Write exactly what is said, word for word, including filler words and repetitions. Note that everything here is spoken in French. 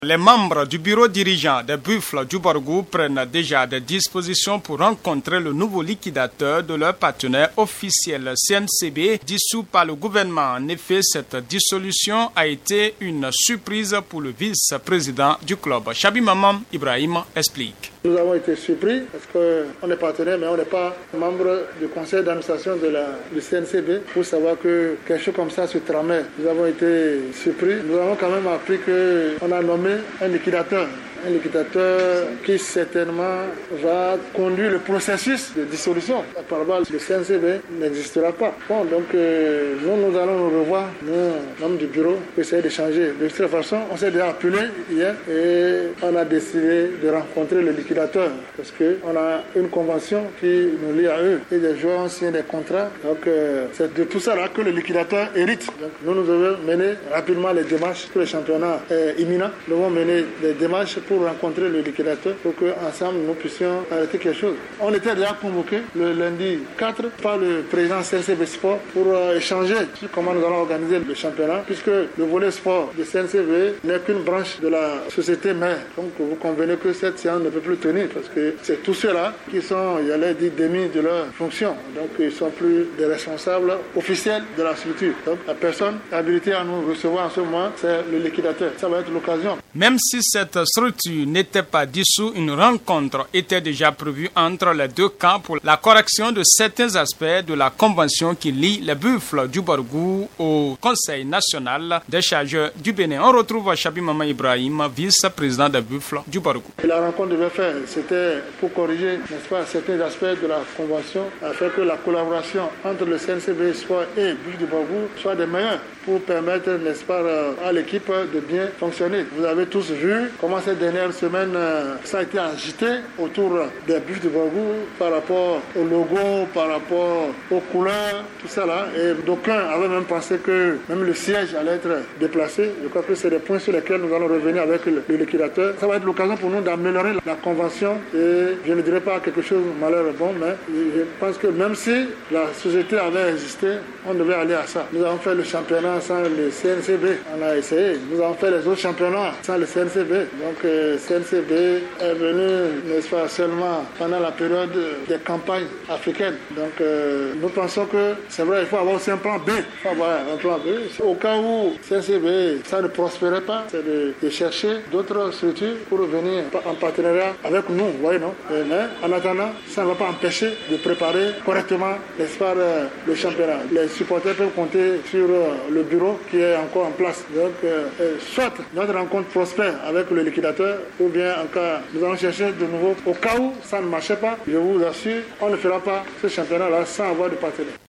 Les membres du bureau dirigeant des Buffles du Borgou prennent déjà des dispositions pour rencontrer le nouveau liquidateur de leur partenaire officiel C N C B, dissous par le gouvernement. En effet, cette dissolution a été une surprise pour le vice-président du club. Chabi Maman Ibrahim explique. Nous avons été surpris parce qu'on est partenaire, mais on n'est pas membre du conseil d'administration de la, du C N C B pour savoir que quelque chose comme ça se tramait. Nous avons été surpris. Nous avons quand même appris qu'on a nommé un liquidateur. Un liquidateur qui certainement va conduire le processus de dissolution. Apparemment, le C N C B n'existera pas. Bon, donc euh, nous, nous allons nous revoir, nous, membres du bureau, pour essayer d'échanger. De toute façon, on s'est déjà appelé hier et on a décidé de rencontrer le liquidateur parce qu'on a une convention qui nous lie à eux. Et les joueurs ont signé des contrats. Donc euh, c'est de tout ça là que le liquidateur hérite. Donc, nous, nous devons mener rapidement les démarches pour le championnat euh, imminent. Nous devons mener des démarches pour rencontrer le liquidateur pour qu'ensemble nous puissions arrêter quelque chose. On était déjà convoqué le lundi quatre par le président C N C B Sport pour euh, échanger sur comment nous allons organiser le championnat puisque le volet sport de C N C B n'est qu'une branche de la société mère. Donc vous convenez que cette séance ne peut plus tenir parce que c'est tous ceux-là qui sont, il y allait dire, démis de leur fonction. Donc ils ne sont plus des responsables officiels de la structure. Donc la personne habilitée à nous recevoir en ce moment, c'est le liquidateur. Ça va être l'occasion. Même si cette structure n'était pas dissous, une rencontre était déjà prévue entre les deux camps pour la correction de certains aspects de la convention qui lie les Buffles du Borgou au Conseil national des chargeurs du Bénin. On retrouve Chabi Maman Ibrahim, vice-président des Buffles du Borgou. La rencontre devait faire, c'était pour corriger, n'est-ce pas, certains aspects de la convention, afin que la collaboration entre le C N C B Sport et Buffles du Borgou soit des meilleures pour permettre, n'est-ce pas, à l'équipe de bien fonctionner. Vous avez tous vu comment ces dernières semaines, ça a été agité autour des Buffles du Borgou par rapport au logo, par rapport aux couleurs, tout ça là. Et d'aucuns avaient même pensé que même le siège allait être déplacé. Je crois que c'est des points sur lesquels nous allons revenir avec le, le liquidateur. Ça va être l'occasion pour nous d'améliorer la convention et je ne dirais pas quelque chose de malheureux, bon, mais je pense que même si la société avait existé, on devait aller à ça. Nous avons fait le championnat sans le C N C B. On a essayé. Nous avons fait les autres championnats sans le C N C B. Donc euh, C N C B est venu, n'est-ce pas, seulement pendant la période des campagnes africaines. Donc euh, nous pensons que c'est vrai, il faut avoir aussi un plan B. Il faut avoir un plan B. Au cas où C N C B, ça ne prospérait pas, c'est de, de chercher d'autres structures pour venir en partenariat avec nous, vous voyez, non? Mais en attendant, ça ne va pas empêcher de préparer correctement, n'est-ce pas, le championnat. Les supporters peuvent compter sur le bureau qui est encore en place. Donc, euh, soit notre rencontre prospère avec le liquidateur, ou bien en cas, nous allons chercher de nouveau. Au cas où ça ne marchait pas, je vous assure, on ne fera pas ce championnat-là sans avoir de partenaire.